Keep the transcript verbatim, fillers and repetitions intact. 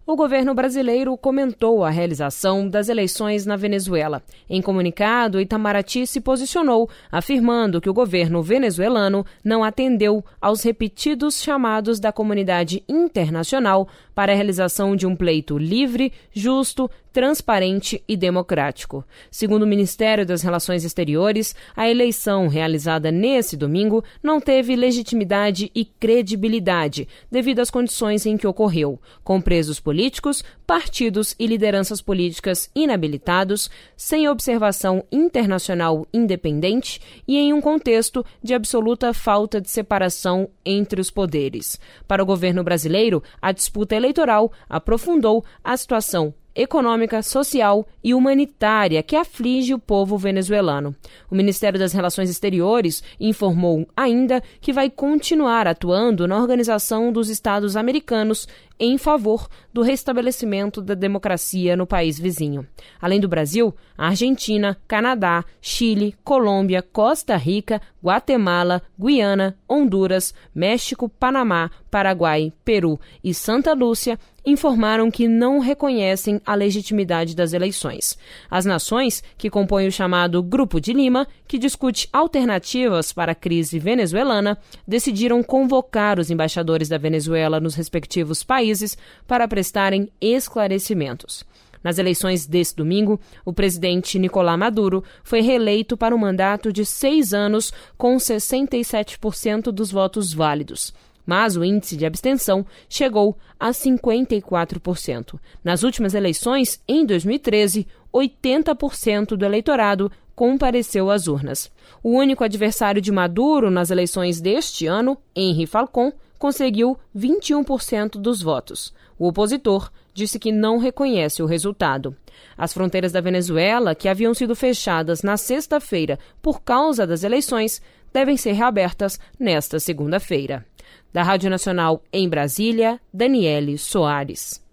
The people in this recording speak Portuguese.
O governo brasileiro comentou a realização das eleições na Venezuela. Em comunicado, Itamaraty se posicionou, afirmando que o governo venezuelano não atendeu aos repetidos chamados da comunidade internacional para a realização de um pleito livre, justo, transparente e democrático. Segundo o Ministério das Relações Exteriores, a eleição realizada nesse domingo não teve legitimidade e credibilidade devido às condições em que ocorreu, com presos políticos, partidos e lideranças políticas inabilitados, sem observação internacional independente e em um contexto de absoluta falta de separação entre os poderes. Para o governo brasileiro, a disputa eleitoral aprofundou a situação econômica, social e humanitária que aflige o povo venezuelano. O Ministério das Relações Exteriores informou ainda que vai continuar atuando na Organização dos Estados Americanos em favor do restabelecimento da democracia no país vizinho. Além do Brasil, a Argentina, Canadá, Chile, Colômbia, Costa Rica, Guatemala, Guiana, Honduras, México, Panamá, Paraguai, Peru e Santa Lúcia informaram que não reconhecem a legitimidade das eleições. As nações, que compõem o chamado Grupo de Lima, que discute alternativas para a crise venezuelana, decidiram convocar os embaixadores da Venezuela nos respectivos países para prestarem esclarecimentos. Nas eleições desse domingo, o presidente Nicolás Maduro foi reeleito para um mandato de seis anos com sessenta e sete por cento dos votos válidos. Mas o índice de abstenção chegou a cinquenta e quatro por cento. Nas últimas eleições, em dois mil e treze, oitenta por cento do eleitorado compareceu às urnas. O único adversário de Maduro nas eleições deste ano, Henri Falcón, conseguiu vinte e um por cento dos votos. O opositor disse que não reconhece o resultado. As fronteiras da Venezuela, que haviam sido fechadas na sexta-feira por causa das eleições, devem ser reabertas nesta segunda-feira. Da Rádio Nacional em Brasília, Daniele Soares.